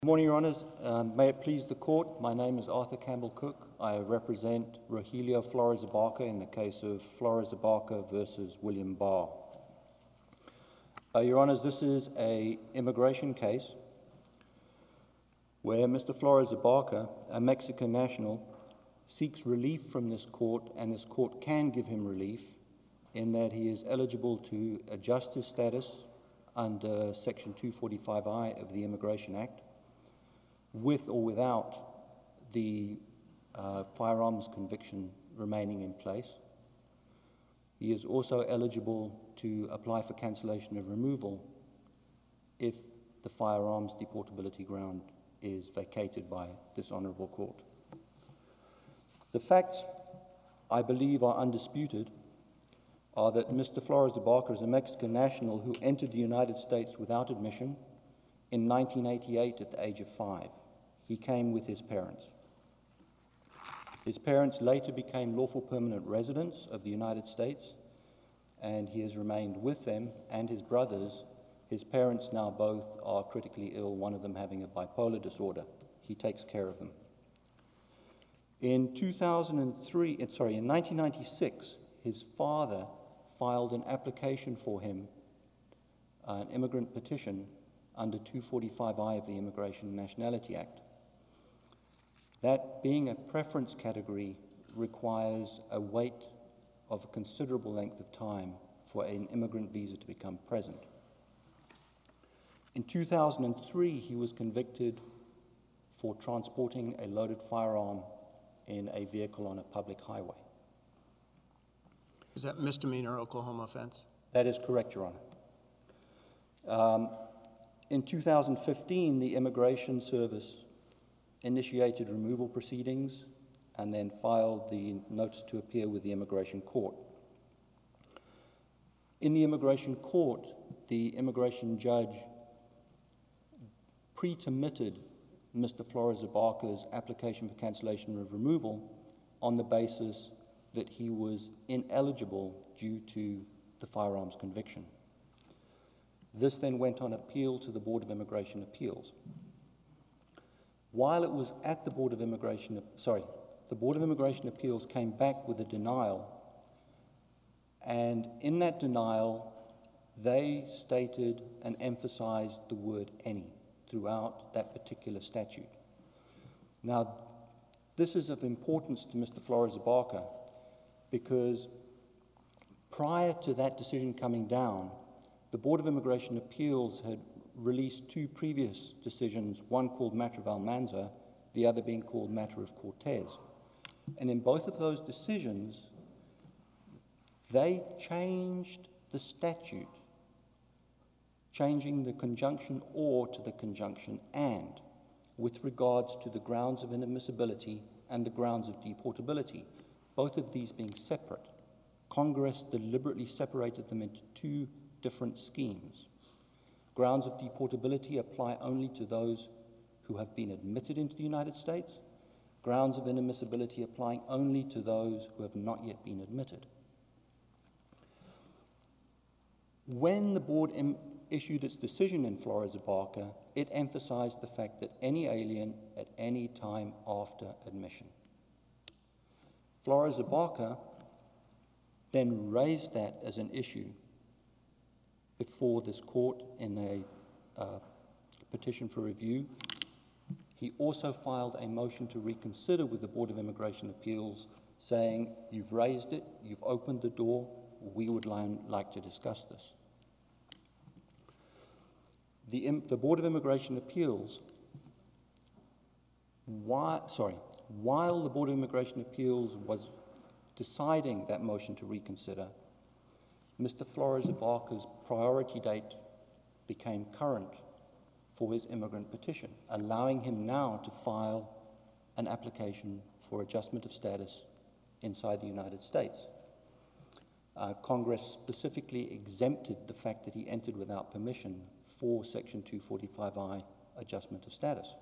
Good morning, Your Honours. May it please the Court, my name is Arthur Campbell-Cook. I represent Rogelio Flores-Abarca in the case of Flores-Abarca versus William Barr. Your Honours, this is an immigration case where Mr. Flores-Abarca, a Mexican national, seeks relief from this court, and this court can give him relief in that he is eligible to adjust his status under Section 245I of the Immigration Act, with or without the firearms conviction remaining in place. He is also eligible to apply for cancellation of removal if the firearms deportability ground is vacated by this honourable court. The facts, I believe, are undisputed, are that Mr. Flores-Abarca is a Mexican national who entered the United States without admission in 1988 at the age of 5. He came with his parents. His parents later became lawful permanent residents of the United States, and he has remained with them and his brothers. His parents now both are critically ill, one of them having a bipolar disorder. He takes care of them. In 1996, his father filed an application for him, an immigrant petition, under 245I of the Immigration and Nationality Act. That, being a preference category, requires a wait of a considerable length of time for an immigrant visa to become present. In 2003, he was convicted for transporting a loaded firearm in a vehicle on a public highway. Is that misdemeanor Oklahoma offense? That is correct, Your Honor. In 2015, the Immigration Service initiated removal proceedings and then filed the notice to appear with the Immigration Court. In the Immigration Court, the immigration judge pre-termitted Mr. Flores-Abarca's application for cancellation of removal on the basis that he was ineligible due to the firearms conviction. This then went on appeal to the Board of Immigration Appeals. While it was at the Board of Immigration Appeals came back with a denial, and in that denial, they stated and emphasized the word any throughout that particular statute. Now, this is of importance to Mr. Flores-Abarca because prior to that decision coming down, the Board of Immigration Appeals had released two previous decisions, one called Matter of Almanza, the other being called Matter of Cortez. And in both of those decisions, they changed the statute, changing the conjunction or to the conjunction and, with regards to the grounds of inadmissibility and the grounds of deportability, both of these being separate. Congress deliberately separated them into two different schemes. Grounds of deportability apply only to those who have been admitted into the United States. Grounds of inadmissibility applying only to those who have not yet been admitted. When the board issued its decision in Flores-Abarca, it emphasized the fact that any alien at any time after admission. Flores-Abarca then raised that as an issue before this court in a petition for review. He also filed a motion to reconsider with the Board of Immigration Appeals saying, you've raised it, you've opened the door, we would like to discuss this. The Board of Immigration Appeals, while the Board of Immigration Appeals was deciding that motion to reconsider, Mr. Flores-Abarca's priority date became current for his immigrant petition, allowing him now to file an application for adjustment of status inside the United States. Congress specifically exempted the fact that he entered without permission for Section 245I adjustment of status.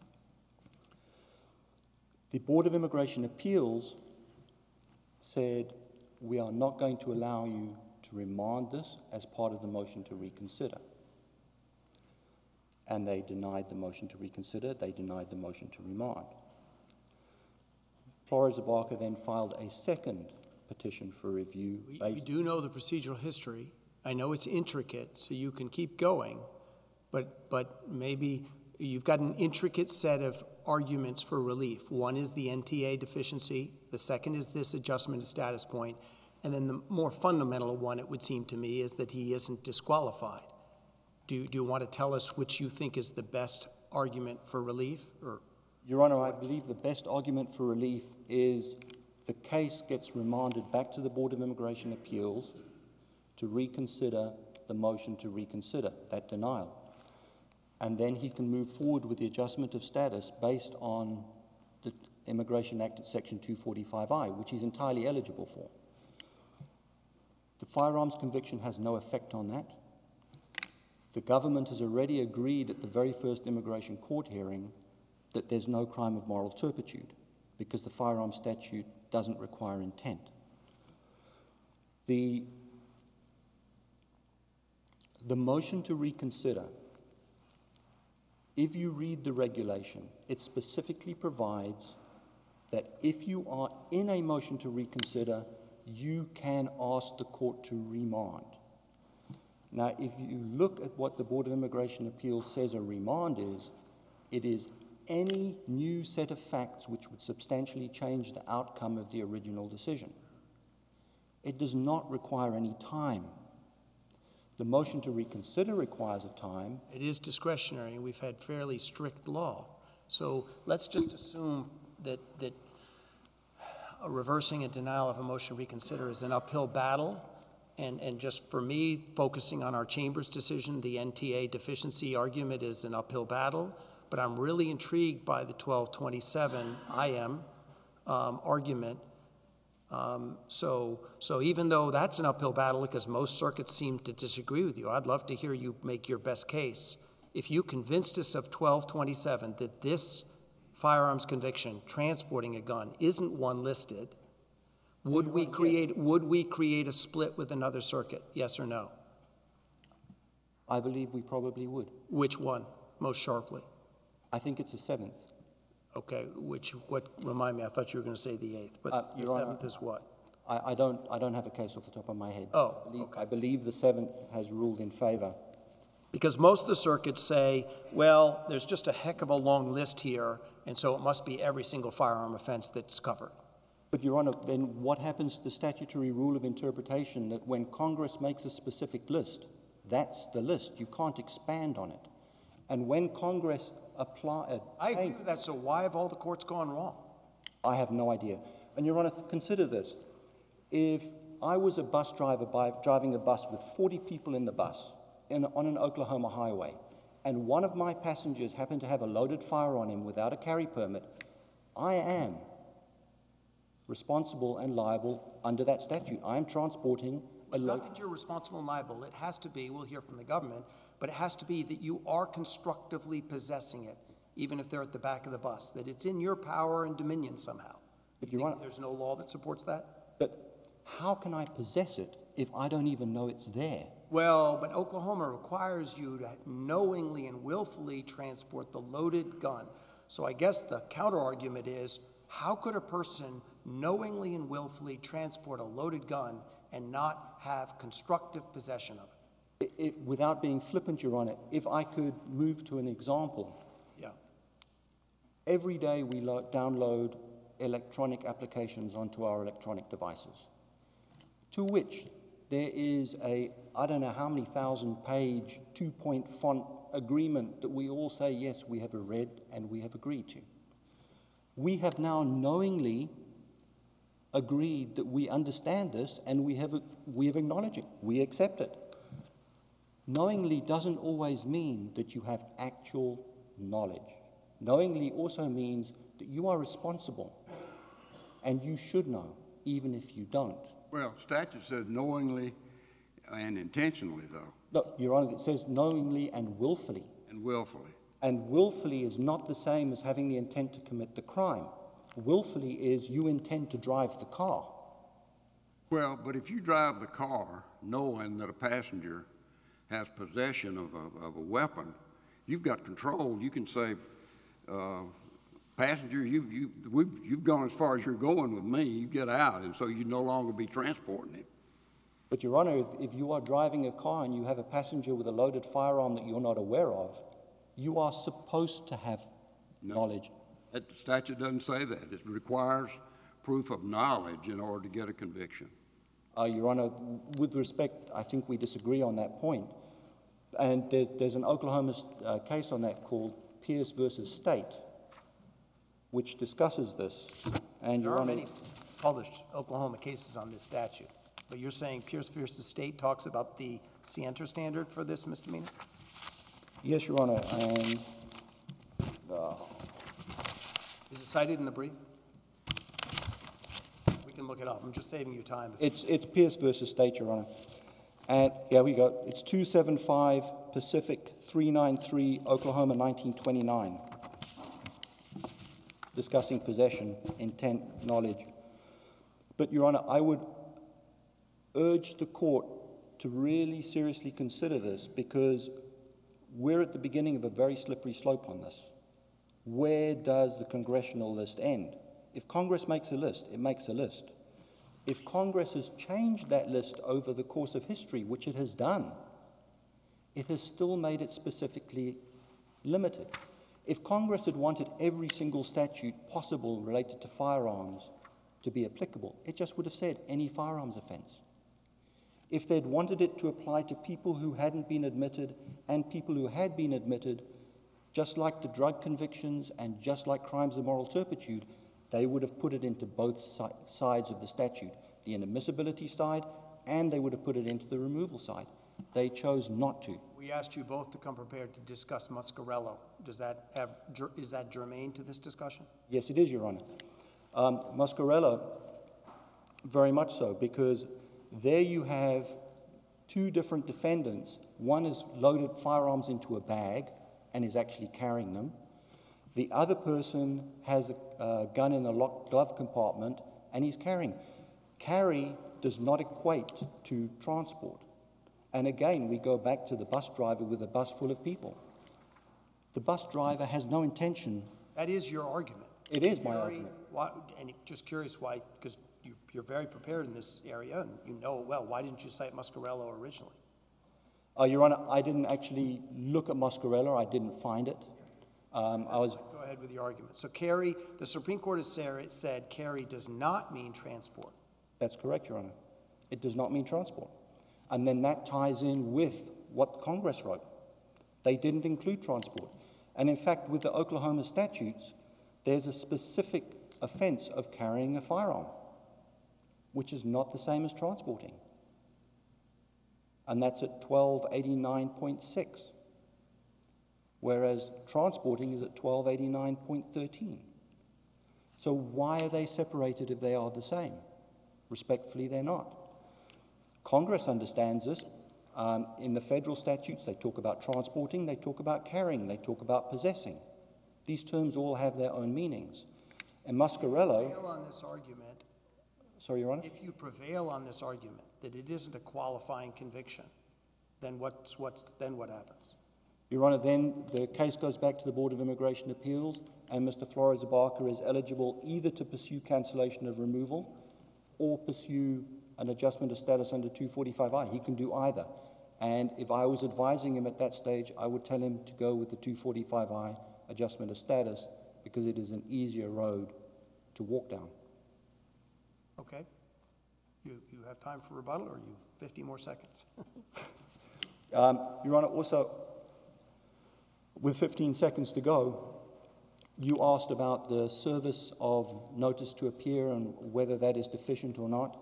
The Board of Immigration Appeals said, we are not going to allow you to remand this as part of the motion to reconsider. and they denied the motion to reconsider, they denied the motion to remand. Flores-Abarca then filed a second petition for review. We do know the procedural history. I know it's intricate, so you can keep going, but maybe you've got an intricate set of arguments for relief. One is the NTA deficiency, the second is this adjustment of status point, and then the more fundamental one, it would seem to me, is that he isn't disqualified. Do you want to tell us which you think is the best argument for relief? Or Your Honor, I believe the best argument for relief is the case gets remanded back to the Board of Immigration Appeals to reconsider the motion to reconsider that denial. And then he can move forward with the adjustment of status based on the Immigration Act at Section 245I, which he's entirely eligible for. The firearms conviction has no effect on that. The government has already agreed at the very first immigration court hearing that there's no crime of moral turpitude because the firearms statute doesn't require intent. The motion to reconsider, if you read the regulation, it specifically provides that if you are in a motion to reconsider, you can ask the court to remand. Now, if you look at what the Board of Immigration Appeals says a remand is, it is any new set of facts which would substantially change the outcome of the original decision. It does not require any time. The motion to reconsider requires a time. it is discretionary, and we've had fairly strict law. So let's just assume that reversing a denial of a motion to reconsider is an uphill battle. And just for me, focusing on our Chambers decision, the NTA deficiency argument is an uphill battle. But I'm really intrigued by the 1227 IM argument. So even though that's an uphill battle, because most circuits seem to disagree with you, I'd love to hear you make your best case. If you convinced us of 1227 that this firearms conviction, transporting a gun, isn't one listed, would we create a split with another circuit? Yes or no? I believe we probably would. Which one, most sharply? I think it's the seventh. Okay, remind me, I thought you were going to say the eighth, but the seventh is what? I don't have a case off the top of my head. Oh, I believe the seventh has ruled in favor. Because most of the circuits say, well, there's just a heck of a long list here, and so it must be every single firearm offense that's covered. But, Your Honor, then what happens to the statutory rule of interpretation that when Congress makes a specific list, that's the list. You can't expand on it. And when Congress applied... I agree with that, so why have all the courts gone wrong? I have no idea. And, Your Honor, consider this. If I was a bus driver driving a bus with 40 people in the bus on an Oklahoma highway, and one of my passengers happened to have a loaded fire on him without a carry permit, I am responsible and liable under that statute. I am transporting a It's not that you're responsible and liable. It has to be, we'll hear from the government, but it has to be that you are constructively possessing it, even if they're at the back of the bus, that it's in your power and dominion somehow. But you Your think Honor, there's no law that supports that? but how can I possess it if I don't even know it's there? Well, but Oklahoma requires you to knowingly and willfully transport the loaded gun. So I guess the counter-argument is, how could a person knowingly and willfully transport a loaded gun and not have constructive possession of it? Without being flippant, Your Honor, if I could move to an example. Yeah. Every day we download electronic applications onto our electronic devices, to which there is a, I don't know how many thousand-page, two-point font agreement that we all say, yes, we have read and we have agreed to. We have now knowingly agreed that we understand this and we have acknowledged it. We accept it. Knowingly doesn't always mean that you have actual knowledge. Knowingly also means that you are responsible and you should know, even if you don't. Well, statute says knowingly and intentionally, though. No, Your Honor, it says knowingly and willfully. And willfully. And willfully is not the same as having the intent to commit the crime. Willfully is you intend to drive the car. Well, but if you drive the car knowing that a passenger has possession of a weapon, you've got control. You can say, passenger, you've gone as far as you're going with me. You get out, and so you no longer be transporting him. But, Your Honor, if you are driving a car and you have a passenger with a loaded firearm that you're not aware of, you are supposed to have knowledge. That statute doesn't say that. It requires proof of knowledge in order to get a conviction. Your Honor, with respect, I think we disagree on that point. And there's an Oklahoma case on that called Pierce versus State, which discusses this. And There Your are Honor, many published Oklahoma cases on this statute, but you're saying Pierce versus State talks about the scienter standard for this misdemeanor? yes, Your Honor, and Is it cited in the brief? We can look it up. I'm just saving you time. it's Pierce versus State, Your Honor. And here we go. It's 275 Pacific 393, Oklahoma, 1929, discussing possession, intent, knowledge. But, Your Honor, I would urge the court to really seriously consider this, because we're at the beginning of a very slippery slope on this. Where does the congressional list end? If Congress makes a list, it makes a list. If Congress has changed that list over the course of history, which it has done, it has still made it specifically limited. If Congress had wanted every single statute possible related to firearms to be applicable, it just would have said any firearms offense. If they'd wanted it to apply to people who hadn't been admitted and people who had been admitted, just like the drug convictions and just like crimes of moral turpitude, they would have put it into both sides of the statute, the inadmissibility side, and they would have put it into the removal side. They chose not to. We asked you both to come prepared to discuss Muscarello. Is that germane to this discussion? Yes, it is, Your Honor. Muscarello, very much so, because there you have two different defendants. One has loaded firearms into a bag and is actually carrying them. The other person has a gun in a locked glove compartment and he's carrying. Carry does not equate to transport. And again, we go back to the bus driver with a bus full of people. The bus driver has no intention. That is your argument. It is my argument. And just curious why, because you're very prepared in this area and you know it well. Why didn't you cite Muscarello originally? Your Honor, I didn't actually look at Muscarello. I didn't find it. Go ahead with your argument. So carry, the Supreme Court has said carry does not mean transport. That's correct, Your Honor. It does not mean transport. And then that ties in with what Congress wrote. They didn't include transport. And in fact, with the Oklahoma statutes, there's a specific offense of carrying a firearm, which is not the same as transporting. And that's at 1289.6, whereas transporting is at 1289.13. So why are they separated if they are the same? Respectfully, they're not. Congress understands this. In the federal statutes, they talk about transporting, they talk about carrying, they talk about possessing. These terms all have their own meanings. And Muscarello... If you prevail on this argument, sorry, Your Honor? if you prevail on this argument that it isn't a qualifying conviction, then what happens? Your Honor, then the case goes back to the Board of Immigration Appeals, and Mr. Flores-Abarca is eligible either to pursue cancellation of removal or pursue an adjustment of status under 245I. He can do either. And if I was advising him at that stage, I would tell him to go with the 245I adjustment of status because it is an easier road to walk down. Okay. You have time for rebuttal, or you 50 more seconds? Your Honor, also, with 15 seconds to go, you asked about the service of notice to appear and whether that is deficient or not.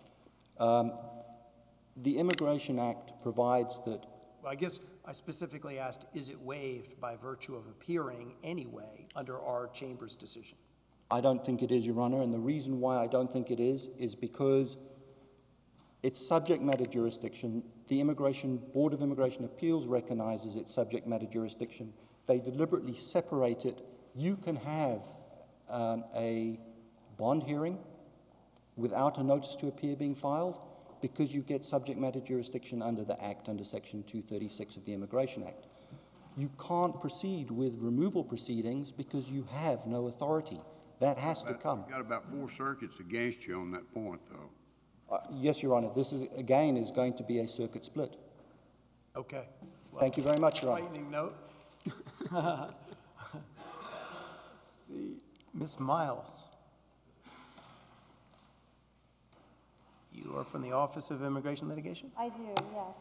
The Immigration Act provides that... Well, I guess I specifically asked, is it waived by virtue of appearing anyway under our Chamber's decision? I don't think it is, Your Honor, and the reason why I don't think it is because it's subject matter jurisdiction. The Board of Immigration Appeals recognizes its subject matter jurisdiction. They deliberately separate it. You can have a bond hearing without a notice to appear being filed because you get subject matter jurisdiction under the Act, under Section 236 of the Immigration Act. you can't proceed with removal proceedings because you have no authority. That has to come. You've got about 4 circuits against you on that point, though. Yes, Your Honor. This is, again, is going to be a circuit split. Okay. Thank you very much, Your Honor. Frightening note. Let's see. Ms. Miles. You are from the Office of Immigration Litigation? I do, yes.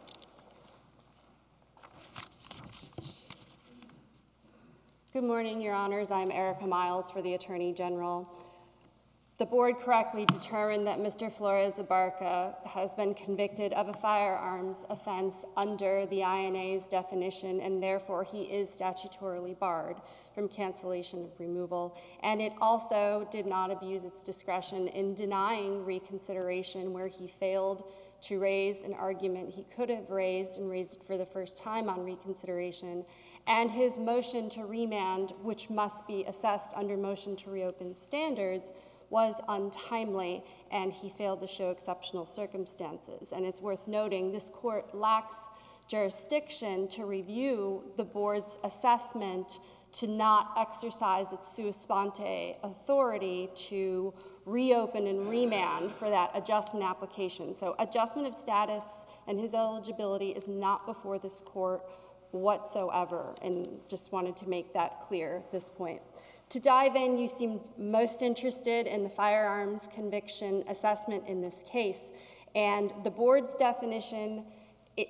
Good morning, Your Honors. I'm Erica Miles for the Attorney General. The board correctly determined that Mr. Flores-Abarca has been convicted of a firearms offense under the INA's definition, and therefore he is statutorily barred from cancellation of removal. And it also did not abuse its discretion in denying reconsideration where he failed to raise an argument he could have raised and raised it for the first time on reconsideration. And his motion to remand, which must be assessed under motion to reopen standards, was untimely, and he failed to show exceptional circumstances. And it's worth noting this court lacks jurisdiction to review the board's assessment to not exercise its sua sponte authority to reopen and remand for that adjustment application. So adjustment of status and his eligibility is not before this court whatsoever, and just wanted to make that clear at this point. To dive in, you seemed most interested in the firearms conviction assessment in this case, and the board's definition, the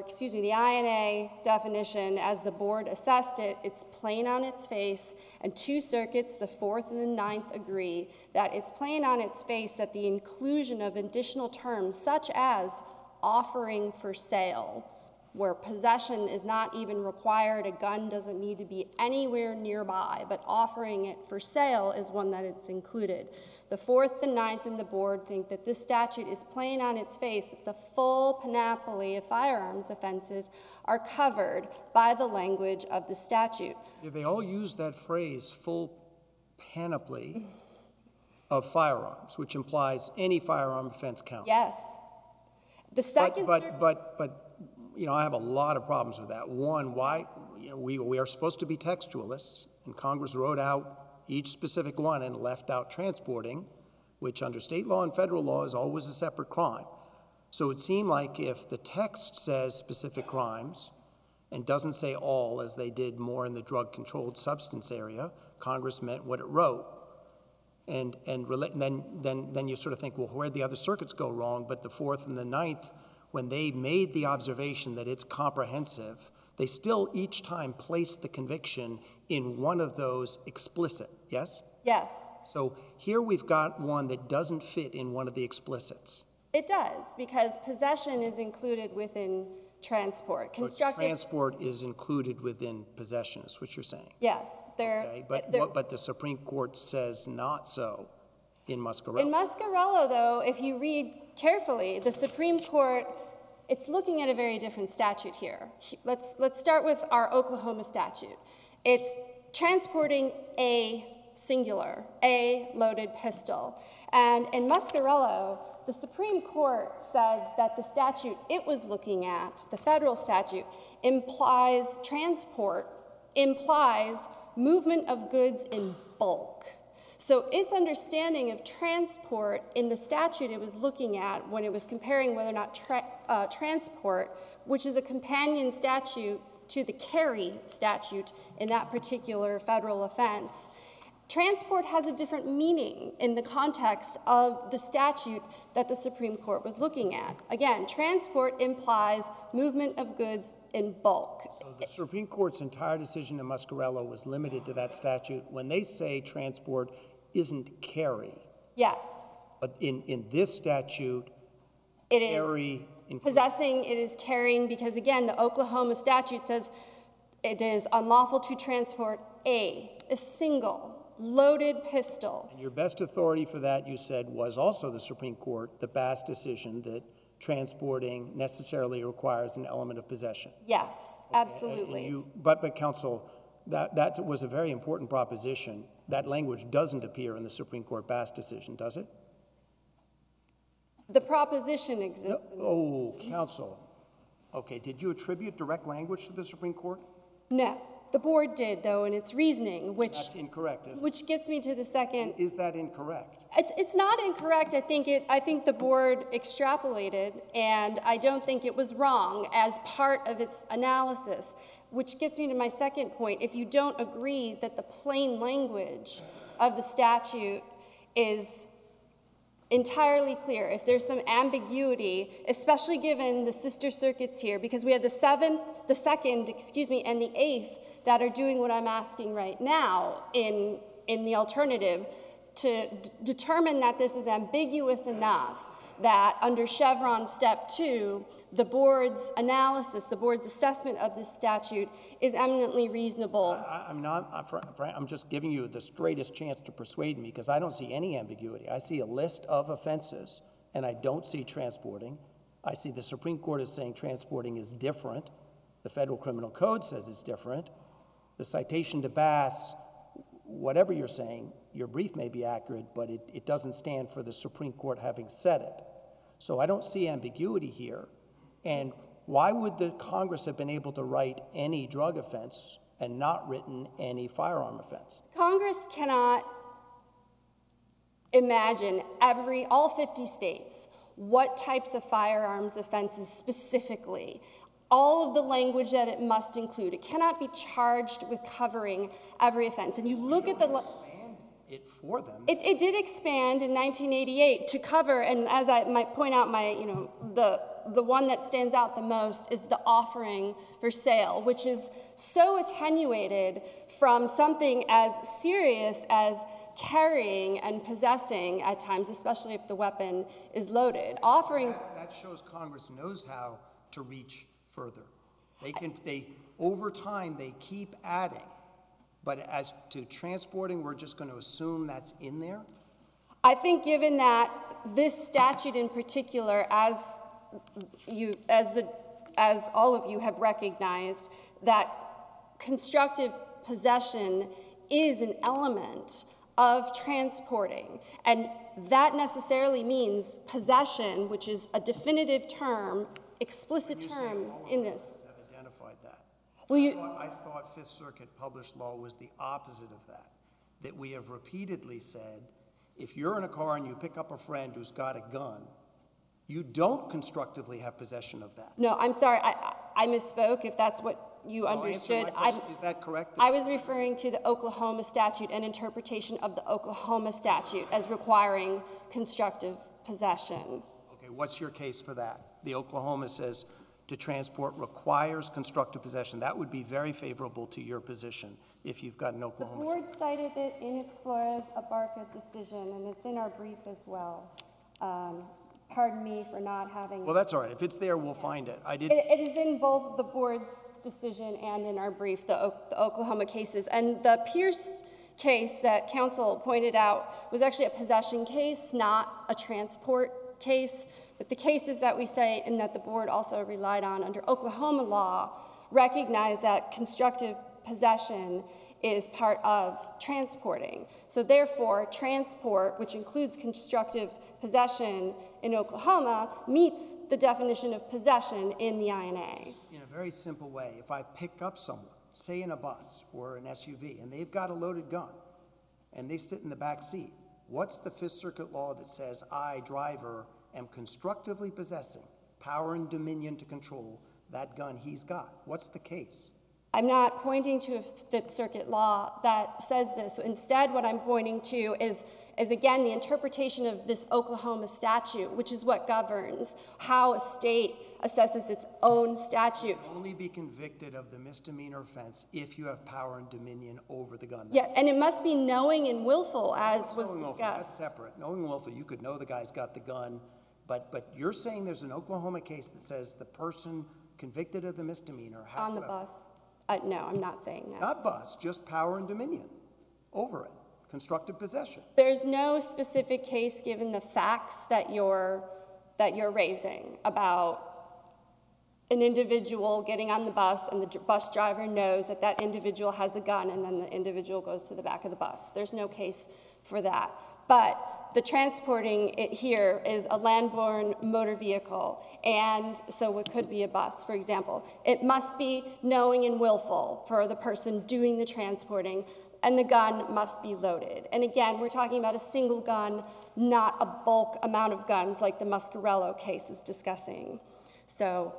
INA definition, as the board assessed it, it's plain on its face, and 2 circuits, the 4th and the 9th, agree that it's plain on its face that the inclusion of additional terms such as offering for sale, where possession is not even required, a gun doesn't need to be anywhere nearby, but offering it for sale is one that it's included. The 4th, the 9th, and the board think that this statute is plain on its face, that the full panoply of firearms offenses are covered by the language of the statute. Yeah, they all use that phrase, full panoply of firearms, which implies any firearm offense counts. Yes. The second But you know, I have a lot of problems with that. One, why, you know, we are supposed to be textualists, and Congress wrote out each specific one and left out transporting, which under state law and federal law is always a separate crime. So it seemed like if the text says specific crimes and doesn't say all, as they did more in the drug-controlled substance area, Congress meant what it wrote. And then you sort of think, well, where'd the other circuits go wrong? But the 4th and the 9th, when they made the observation that it's comprehensive, they still each time placed the conviction in one of those explicit, yes? Yes. So here we've got one that doesn't fit in one of the explicits. It does, because possession is included within transport. Transport is included within possession, is what you're saying. Yes. Okay, but the Supreme Court says not so in Muscarello. In Muscarello, though, if you read carefully, the Supreme Court, it's looking at a very different statute here. Let's start with our Oklahoma statute. It's transporting a singular, a loaded pistol. And in Muscarello, the Supreme Court says that the statute it was looking at, the federal statute, implies movement of goods in bulk. So its understanding of transport in the statute it was looking at when it was comparing whether or not transport, which is a companion statute to the carry statute in that particular federal offense, transport has a different meaning in the context of the statute that the Supreme Court was looking at. Again, transport implies movement of goods in bulk. So the Supreme Court's entire decision in Muscarello was limited to that statute when they say transport isn't carry. Yes. But in this statute, it carry is possessing, it is carrying, because again, the Oklahoma statute says it is unlawful to transport a single loaded pistol. And your best authority for that, you said, was also the Supreme Court, the Bass decision that transporting necessarily requires an element of possession. Yes, absolutely. But counsel, that was a very important proposition. That language doesn't appear in the Supreme Court Bass decision, does it? The proposition exists. No, counsel. Okay, did you attribute direct language to the Supreme Court? No, the board did, though, in its reasoning, That's incorrect, isn't it? which gets me to the second. Is that incorrect? It's not incorrect. I think the board extrapolated, and I don't think it was wrong as part of its analysis, which gets me to my second point. If you don't agree that the plain language of the statute is entirely clear, if there's some ambiguity, especially given the sister circuits here, because we have the second, and the 8th that are doing what I'm asking right now in the alternative, to determine that this is ambiguous enough that under Chevron Step 2, the board's analysis, the board's assessment of this statute is eminently reasonable. I'm just giving you the straightest chance to persuade me, because I don't see any ambiguity. I see a list of offenses, and I don't see transporting. I see the Supreme Court is saying transporting is different. The Federal Criminal Code says it's different. The citation to Bass, whatever you're saying, your brief may be accurate, but it doesn't stand for the Supreme Court having said it. So I don't see ambiguity here. And why would the Congress have been able to write any drug offense and not written any firearm offense? Congress cannot imagine all 50 states, what types of firearms offenses specifically, all of the language that it must include. It cannot be charged with covering every offense. And you look at the... It for them. It did expand in 1988 to cover, and as I might point out, the one that stands out the most is the offering for sale, which is so attenuated from something as serious as carrying and possessing at times, especially if the weapon is loaded. That shows Congress knows how to reach further. Over time, they keep adding. But as to transporting, we're just going to assume that's in there? I think given that this statute in particular, as all of you have recognized, that constructive possession is an element of transporting. And that necessarily means possession, which is a definitive term, explicit term in this. Have identified that. Well, I thought Fifth Circuit published law was the opposite of that we have repeatedly said, if you're in a car and you pick up a friend who's got a gun, you don't constructively have possession of that. No, I'm sorry, I misspoke if that's what you understood. Is that correct? I was referring to the Oklahoma statute and interpretation of the Oklahoma statute as requiring constructive possession. Okay, what's your case for that? The Oklahoma says to transport requires constructive possession. That would be very favorable to your position if you've got an Oklahoma. The board cited it in its Flores-Abarca decision, and it's in our brief as well. Pardon me for not having... Well, that's all right. If it's there, we'll find it. It is in both the board's decision and in our brief, the Oklahoma cases. And the Pierce case that counsel pointed out was actually a possession case, not a transport case. But the cases that we cite and that the board also relied on under Oklahoma law recognize that constructive possession is part of transporting. So therefore, transport, which includes constructive possession in Oklahoma, meets the definition of possession in the INA. In a very simple way, if I pick up someone, say in a bus or an SUV, and they've got a loaded gun, and they sit in the back seat, what's the Fifth Circuit law that says I, driver, am constructively possessing power and dominion to control that gun he's got? What's the case? I'm not pointing to a Fifth Circuit law that says this. Instead, what I'm pointing to is again, the interpretation of this Oklahoma statute, which is what governs how a state assesses its own statute. You can only be convicted of the misdemeanor offense if you have power and dominion over the gun. Yeah, and it must be knowing and willful, as was discussed. That's separate. Knowing and willful, you could know the guy's got the gun, but you're saying there's an Oklahoma case that says the person convicted of the misdemeanor has on the bus. No, I'm not saying that. Not bus, just power and dominion over it. Constructive possession. There's no specific case given the facts that you're raising about an individual getting on the bus and the bus driver knows that that individual has a gun and then the individual goes to the back of the bus. There's no case for that. But the transporting it here is a land-borne motor vehicle, and so it could be a bus, for example. It must be knowing and willful for the person doing the transporting, and the gun must be loaded. And again, we're talking about a single gun, not a bulk amount of guns like the Muscarello case was discussing. So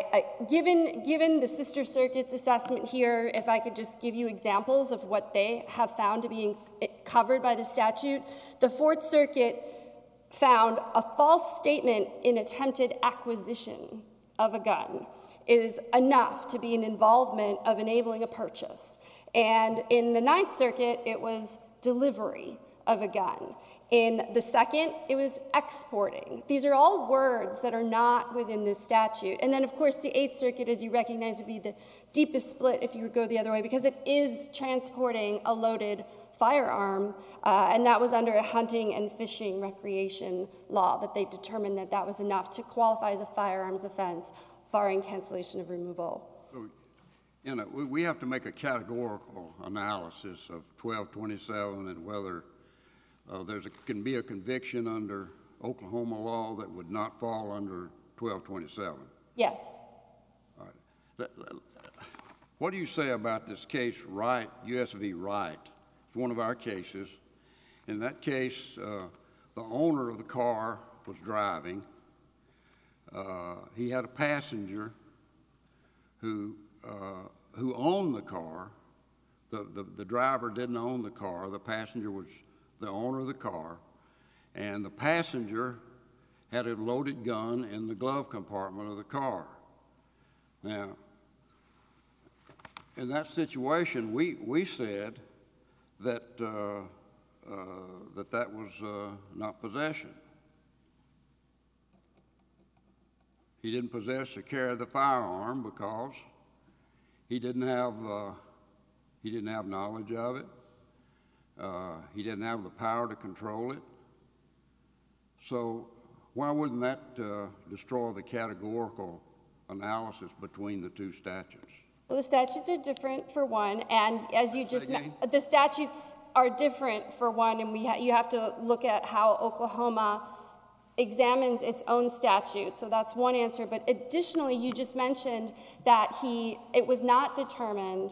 given the Sister Circuit's assessment here, if I could just give you examples of what they have found to be covered by the statute, the Fourth Circuit found a false statement in attempted acquisition of a gun is enough to be an involvement of enabling a purchase. And in the Ninth Circuit, it was delivery of a gun. In the second, it was exporting. These are all words that are not within this statute. And then, of course, the Eighth Circuit, as you recognize, would be the deepest split if you would go the other way, because it is transporting a loaded firearm, and that was under a hunting and fishing recreation law that they determined that that was enough to qualify as a firearms offense, barring cancellation of removal. So, you know, we have to make a categorical analysis of 1227 and whether can be a conviction under Oklahoma law that would not fall under 1227. Yes. All right. What do you say about this case, Wright, U.S. v. Wright? It's one of our cases. In that case, the owner of the car was driving. He had a passenger who owned the car. The driver didn't own the car. The passenger was the owner of the car, and the passenger had a loaded gun in the glove compartment of the car. Now, in that situation, we said that that was not possession. He didn't possess or carry the firearm because he didn't have knowledge of it. He didn't have the power to control it. So why wouldn't that destroy the categorical analysis between the two statutes? Well, the statutes are different for one, and as you just the statutes are different for one, and you have to look at how Oklahoma examines its own statute. So that's one answer. But additionally, you just mentioned that it was not determined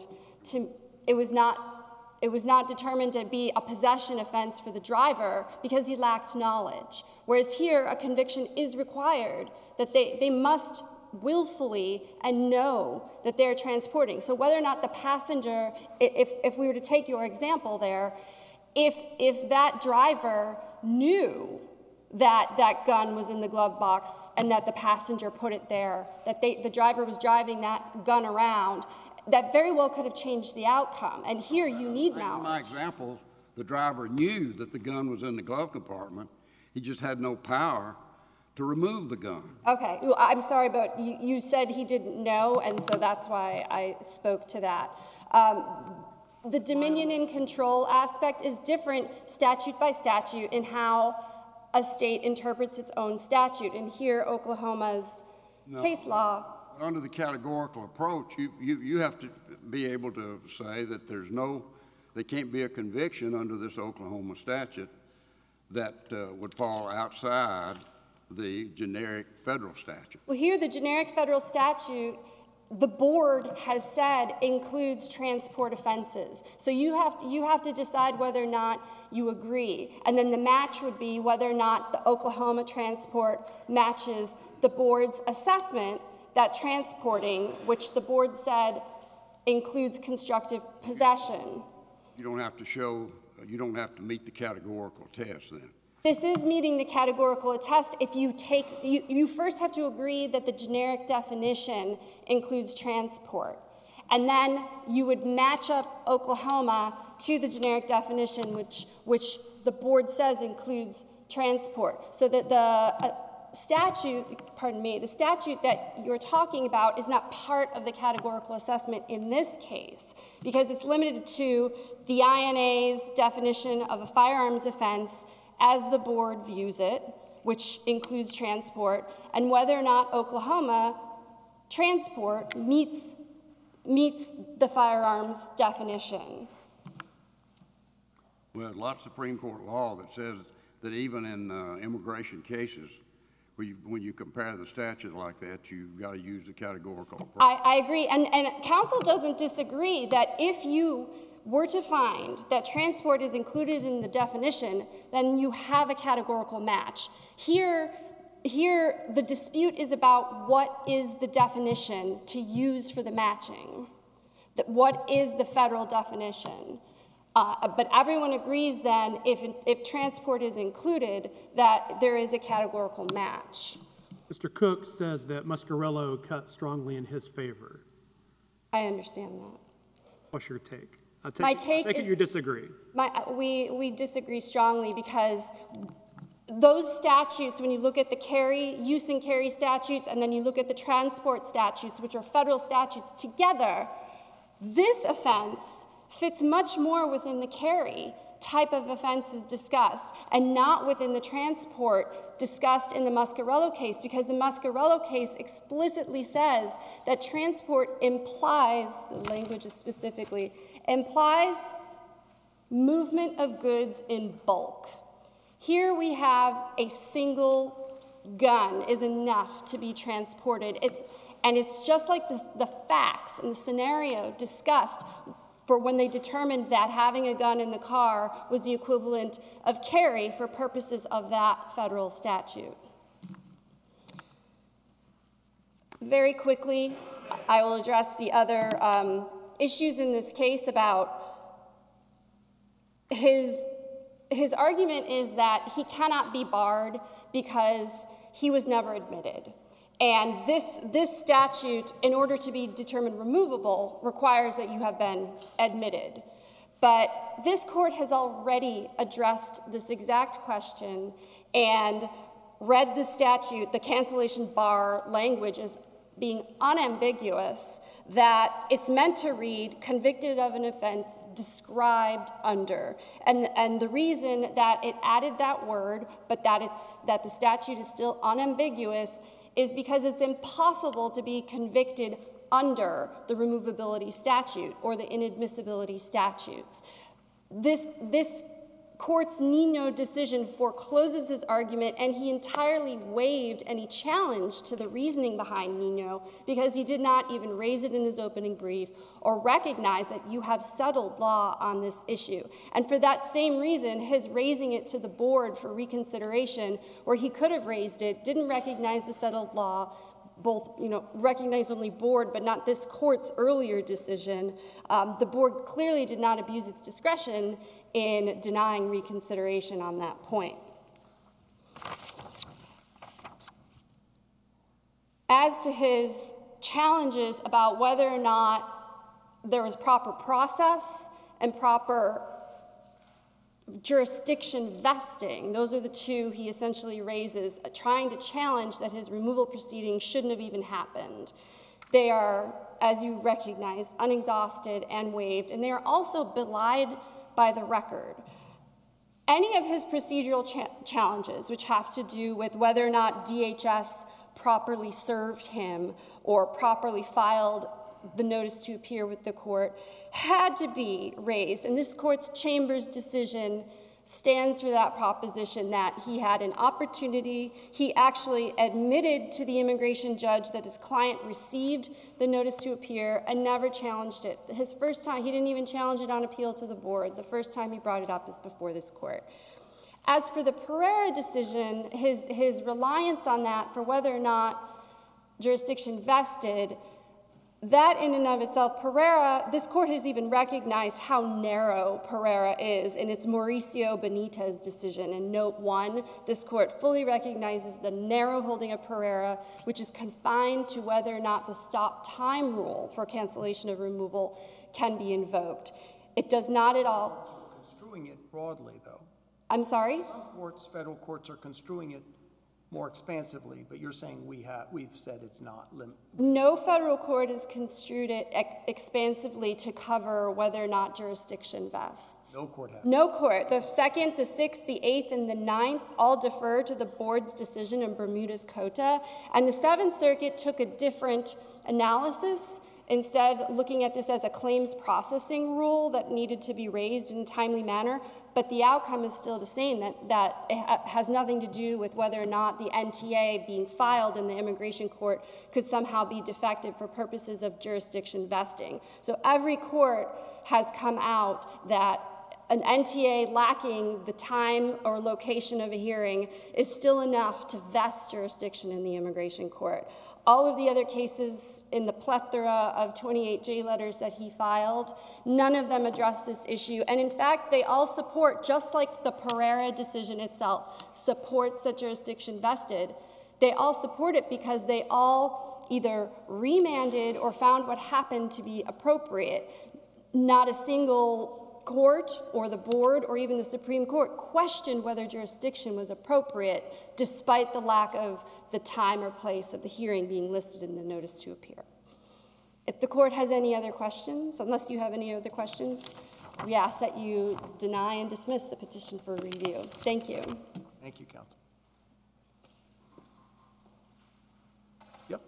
to be a possession offense for the driver because he lacked knowledge. Whereas here, a conviction is required that they must willfully and know that they're transporting. So whether or not the passenger, if we were to take your example there, if that driver knew that that gun was in the glove box and that the passenger put it there, that the driver was driving that gun around, that very well could have changed the outcome. And here you need knowledge. In my example, the driver knew that the gun was in the glove compartment. He just had no power to remove the gun. Okay, well, I'm sorry, but you said he didn't know, and so that's why I spoke to that. The dominion and control aspect is different statute by statute in how a state interprets its own statute. And here, Oklahoma's case law. Under the categorical approach, you have to be able to say that there can't be a conviction under this Oklahoma statute that would fall outside the generic federal statute. Well, here the generic federal statute, the board has said includes transport offenses. So you have to decide whether or not you agree. And then the match would be whether or not the Oklahoma transport matches the board's assessment that transporting, which the board said includes constructive possession. You don't have to meet the categorical test then. This is meeting the categorical test if you first have to agree that the generic definition includes transport. And then you would match up Oklahoma to the generic definition, which the board says includes transport. So that the statute that you're talking about is not part of the categorical assessment in this case, because it's limited to the INA's definition of a firearms offense as the board views it, which includes transport, and whether or not Oklahoma transport meets the firearms definition. Well, there's a lot of Supreme Court law that says that even in immigration cases, when you compare the statute like that, you've got to use the categorical approach. I agree, and counsel doesn't disagree that if you were to find that transport is included in the definition, then you have a categorical match. Here, the dispute is about what is the definition to use for the matching. What is the federal definition? But everyone agrees then, if transport is included, that there is a categorical match. Mr. Cook says that Muscarello cut strongly in his favor. I understand that. What's your take? My take is you disagree. We disagree strongly because those statutes, when you look at the use and carry statutes, and then you look at the transport statutes, which are federal statutes together, this offense fits much more within the carry type of offenses discussed and not within the transport discussed in the Muscarello case, because the Muscarello case explicitly says that transport implies, the language is specifically, implies movement of goods in bulk. Here we have a single gun is enough to be transported. It's just like the facts and the scenario discussed for when they determined that having a gun in the car was the equivalent of carry for purposes of that federal statute. Very quickly, I will address the other issues in this case about his argument is that he cannot be barred because he was never admitted. And this statute, in order to be determined removable, requires that you have been admitted. But this court has already addressed this exact question and read the statute, the cancellation bar language, as being unambiguous, that it's meant to read convicted of an offense described under. And the reason that it added that word, but that the statute is still unambiguous, is because it's impossible to be convicted under the removability statute or the inadmissibility statutes. This court's Nino decision forecloses his argument, and he entirely waived any challenge to the reasoning behind Nino because he did not even raise it in his opening brief or recognize that you have settled law on this issue. And for that same reason, his raising it to the board for reconsideration, where he could have raised it, didn't recognize the settled law, both, recognized only board, but not this court's earlier decision. The board clearly did not abuse its discretion in denying reconsideration on that point. As to his challenges about whether or not there was proper process and proper jurisdiction vesting, those are the two he essentially raises, trying to challenge that his removal proceedings shouldn't have even happened. They are, as you recognize, unexhausted and waived, and they are also belied by the record. Any of his procedural challenges, which have to do with whether or not DHS properly served him or properly filed the notice to appear with the court, had to be raised. And this court's Chambers decision stands for that proposition that he had an opportunity. He actually admitted to the immigration judge that his client received the notice to appear and never challenged it. His first time, he didn't even challenge it on appeal to the board. The first time he brought it up is before this court. As for the Pereira decision, his reliance on that for whether or not jurisdiction vested, that in and of itself, Pereira, this court has even recognized how narrow Pereira is in its Mauricio Benitez decision. In Note 1, this court fully recognizes the narrow holding of Pereira, which is confined to whether or not the stop time rule for cancellation of removal can be invoked. It does not at all. Construing it broadly, though. I'm sorry? Some courts, federal courts, are construing it more expansively, but you're saying we've said it's not No federal court has construed it expansively to cover whether or not jurisdiction vests. No court has. No court. The 2nd, the 6th, the 8th, and the 9th all defer to the board's decision in Bermuda's Cota, and the 7th Circuit took a different analysis, instead looking at this as a claims processing rule that needed to be raised in a timely manner, but the outcome is still the same, that it has nothing to do with whether or not the NTA being filed in the immigration court could somehow be defective for purposes of jurisdiction vesting. So every court has come out that an NTA lacking the time or location of a hearing is still enough to vest jurisdiction in the immigration court. All of the other cases in the plethora of 28J letters that he filed, none of them address this issue. And in fact, they all support, just like the Pereira decision itself supports that jurisdiction vested, they all support it because they all either remanded or found what happened to be appropriate. Not a single court or the board or even the Supreme Court questioned whether jurisdiction was appropriate despite the lack of the time or place of the hearing being listed in the notice to appear. If the court has any other questions, unless you have any other questions, we ask that you deny and dismiss the petition for review. Thank you. Thank you, counsel. Yep.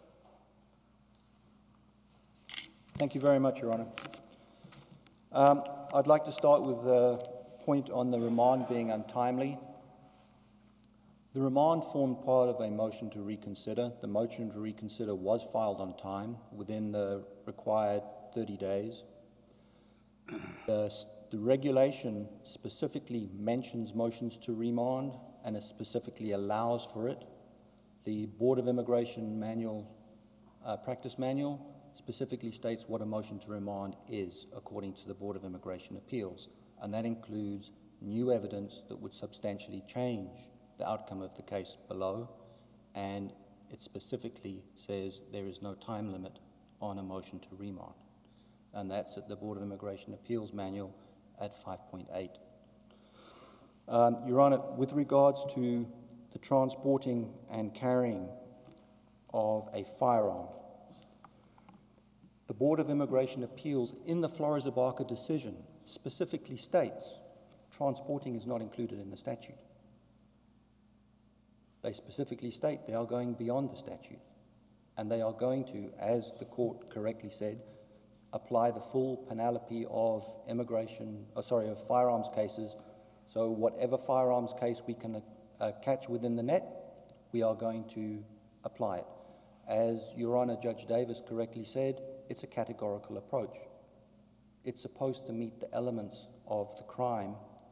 Thank you very much, Your Honor. I'd like to start with the point on the remand being untimely. The remand formed part of a motion to reconsider. The motion to reconsider was filed on time, within the required 30 days. The regulation specifically mentions motions to remand, and it specifically allows for it. The Board of Immigration manual, practice manual, specifically states what a motion to remand is, according to the Board of Immigration Appeals, and that includes new evidence that would substantially change the outcome of the case below, and it specifically says there is no time limit on a motion to remand, and that's at the Board of Immigration Appeals manual at 5.8. Your Honor, with regards to the transporting and carrying of a firearm, the Board of Immigration Appeals in the Flores-Abarca decision specifically states transporting is not included in the statute. They specifically state they are going beyond the statute, and they are going to, as the court correctly said, apply the full panoply of of firearms cases. So whatever firearms case we can catch within the net, we are going to apply it. As Your Honor, Judge Davis correctly said, it's a categorical approach. It's supposed to meet the elements of the crime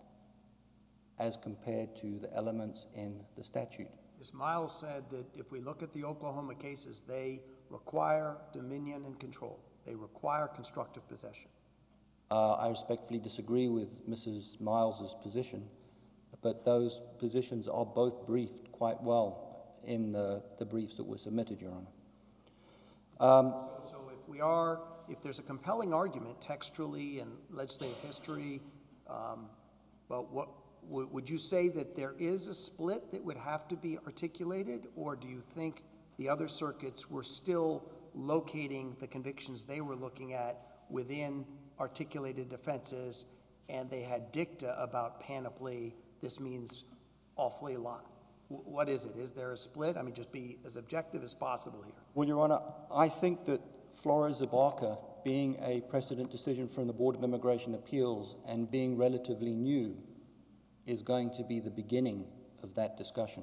as compared to the elements in the statute. Ms. Miles said that if we look at the Oklahoma cases, they require dominion and control. They require constructive possession. I respectfully disagree with Mrs. Miles's position, but those positions are both briefed quite well in the briefs that were submitted, Your Honor. So if there's a compelling argument textually and legislative history, but would you say that there is a split that would have to be articulated, or do you think the other circuits were still locating the convictions they were looking at within articulated offenses, and they had dicta about panoply? This means awfully a lot. What is it? Is there a split? I mean, just be as objective as possible here. Well, Your Honor, I think that Flores-Abarca, being a precedent decision from the Board of Immigration Appeals and being relatively new, is going to be the beginning of that discussion.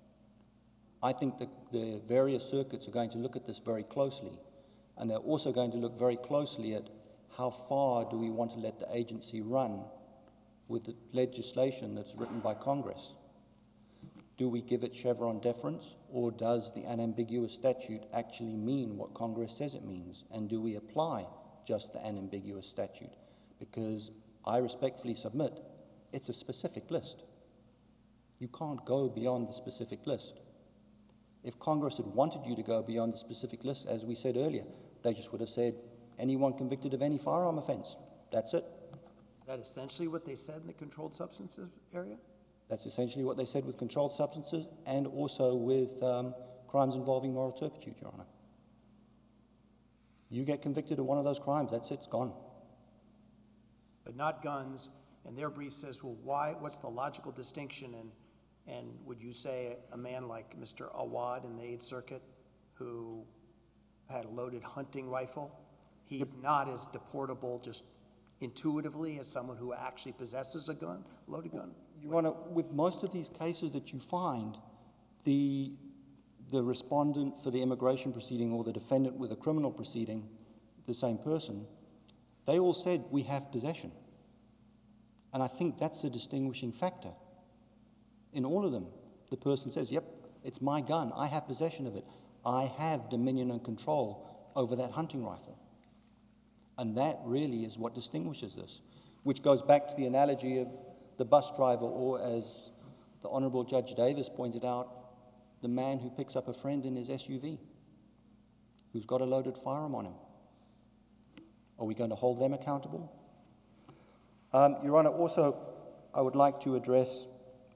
I think that the various circuits are going to look at this very closely, and they're also going to look very closely at how far do we want to let the agency run with the legislation that's written by Congress. Do we give it Chevron deference, or does the unambiguous statute actually mean what Congress says it means? And do we apply just the unambiguous statute? Because I respectfully submit, it's a specific list. You can't go beyond the specific list. If Congress had wanted you to go beyond the specific list, as we said earlier, they just would have said, anyone convicted of any firearm offense, that's it. Is that essentially what they said in the controlled substances area? That's essentially what they said with controlled substances and also with crimes involving moral turpitude, Your Honor. You get convicted of one of those crimes, that's it, it's gone. But not guns, and their brief says, well, why, what's the logical distinction, and would you say a man like Mr. Awad in the Eighth Circuit, who had a loaded hunting rifle, he's not as deportable just intuitively as someone who actually possesses a gun, loaded gun? Your Honor, with most of these cases that you find, the respondent for the immigration proceeding or the defendant with a criminal proceeding, the same person, they all said, we have possession. And I think that's a distinguishing factor. In all of them, the person says, yep, it's my gun, I have possession of it. I have dominion and control over that hunting rifle. And that really is what distinguishes this, which goes back to the analogy of the bus driver, or as the Honourable Judge Davis pointed out, the man who picks up a friend in his SUV, who's got a loaded firearm on him. Are we going to hold them accountable? Your Honour, also, I would like to address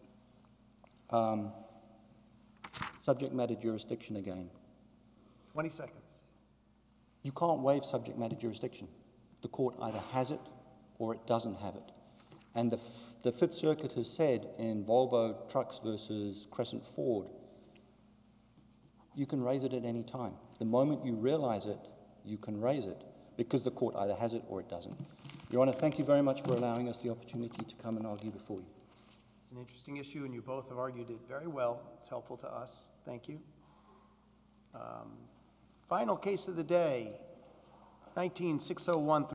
subject matter jurisdiction again. 20 seconds. You can't waive subject matter jurisdiction. The court either has it or it doesn't have it. And the Fifth Circuit has said in Volvo Trucks versus Crescent Ford, you can raise it at any time. The moment you realize it, you can raise it, because the court either has it or it doesn't. Your Honour, thank you very much for allowing us the opportunity to come and argue before you. It's an interesting issue, and you both have argued it very well. It's helpful to us. Thank you. Final case of the day, 19601.